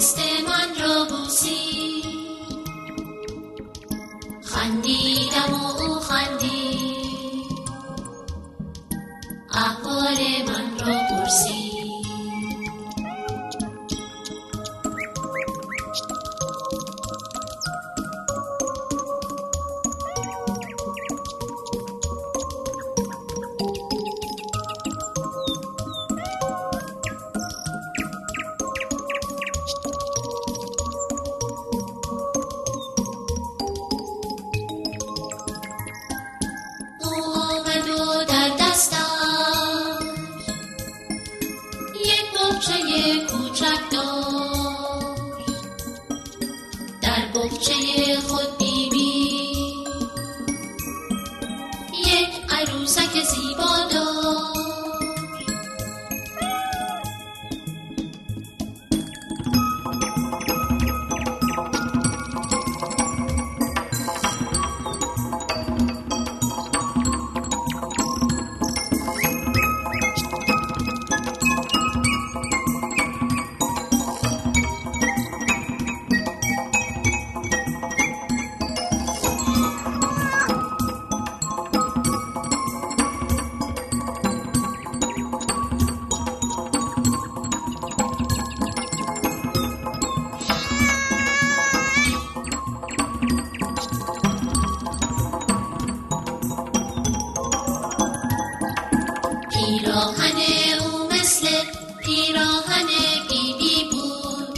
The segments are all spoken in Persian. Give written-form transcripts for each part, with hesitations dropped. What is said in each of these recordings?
دست من را بوسید، خندیدم و او خندید، احوال من را پرسید. بغچه خود بیبی یک عروسک زیبا داشت. پیراهن او مثل پیراهن بیبی بود،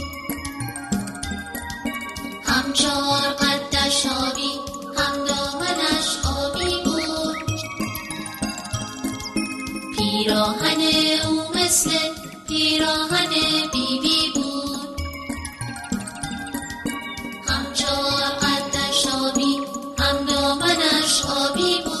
هم چار قدش آبی هم دامنش آبی بود. پیراهن او مثل پیراهن بیبی بود، هم چار قدش آبی هم دامنش آبی بود.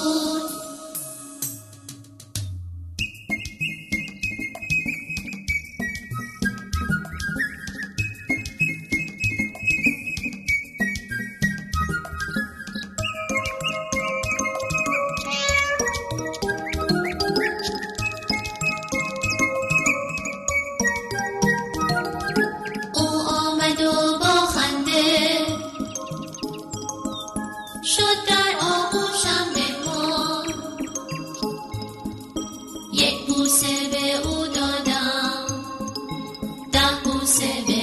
شد در آغوشم مهمان، یک بوسه به او دادم، 10 بوسه به